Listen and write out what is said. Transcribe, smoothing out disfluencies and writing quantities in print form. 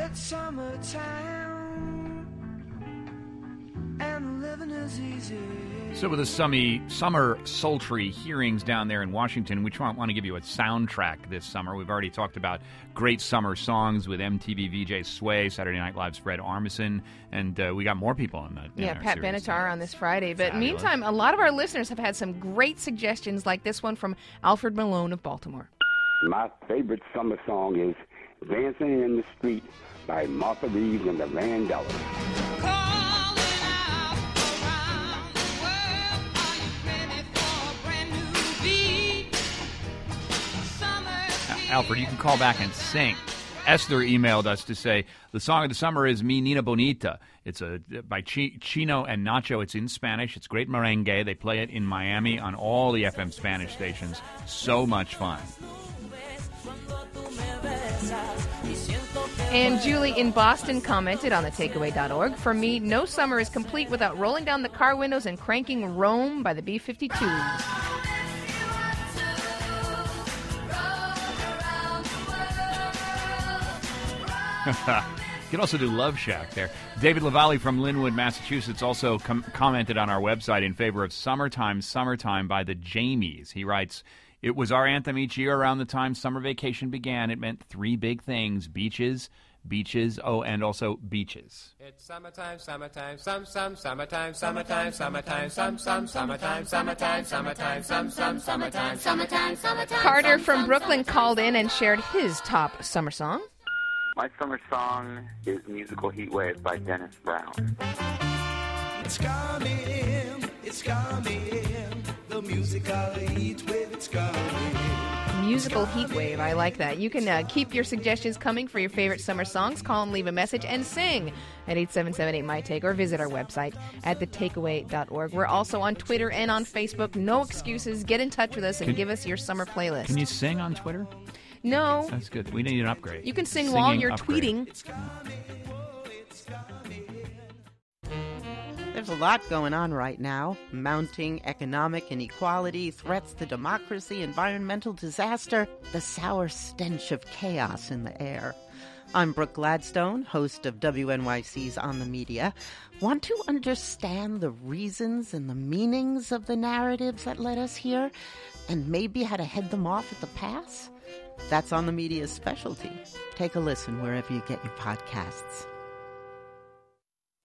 It's summertime, and living is easy. So with the summer sultry hearings down there in Washington, we want to give you a soundtrack this summer. We've already talked about great summer songs with MTV VJ Sway, Saturday Night Live's Fred Armisen, and we got more people on that. Yeah, Pat series. Benatar on this Friday. But Fabulous. meantime, a lot of our listeners have had some great suggestions like this one from Alfred Malone of Baltimore. My favorite summer song is Dancing in the Street by Martha Reeves and the Vandellas. Alfred, you can call back and sing. Esther emailed us to say, the song of the summer is Mi Nina Bonita. It's by Chino and Nacho. It's in Spanish. It's great merengue. They play it in Miami on all the FM Spanish stations. So much fun. And Julie in Boston commented on thetakeaway.org, for me, no summer is complete without rolling down the car windows and cranking Rome by the B-52s. You can also do Love Shack there. David Lavallee from Linwood, Massachusetts, also commented on our website in favor of Summertime, Summertime by the Jamies. He writes, it was our anthem each year around the time summer vacation began. It meant three big things: beaches, and also beaches. It's summertime, summertime, summertime, summertime, summertime, summertime, summertime, summertime. Carter from Brooklyn called in and shared his top summer song. My summer song is Musical Heatwave by Dennis Brown. It's coming, the musical heatwave, it's coming. Musical Heatwave, I like that. You can keep your suggestions coming for your favorite summer songs. Call and leave a message and sing at 877-8MY-TAKE or visit our website at thetakeaway.org. We're also on Twitter and on Facebook. No excuses. Get in touch with us and give us your summer playlist. Can you sing on Twitter? No. That's good. We need an upgrade. You can sing Singing while you're upgrade. tweeting. There's a lot going on right now. Mounting economic inequality, threats to democracy, environmental disaster, the sour stench of chaos in the air. I'm Brooke Gladstone, host of WNYC's On the Media. Want to understand the reasons and the meanings of the narratives that led us here, and maybe how to head them off at the pass? That's On the Media's specialty. Take a listen wherever you get your podcasts.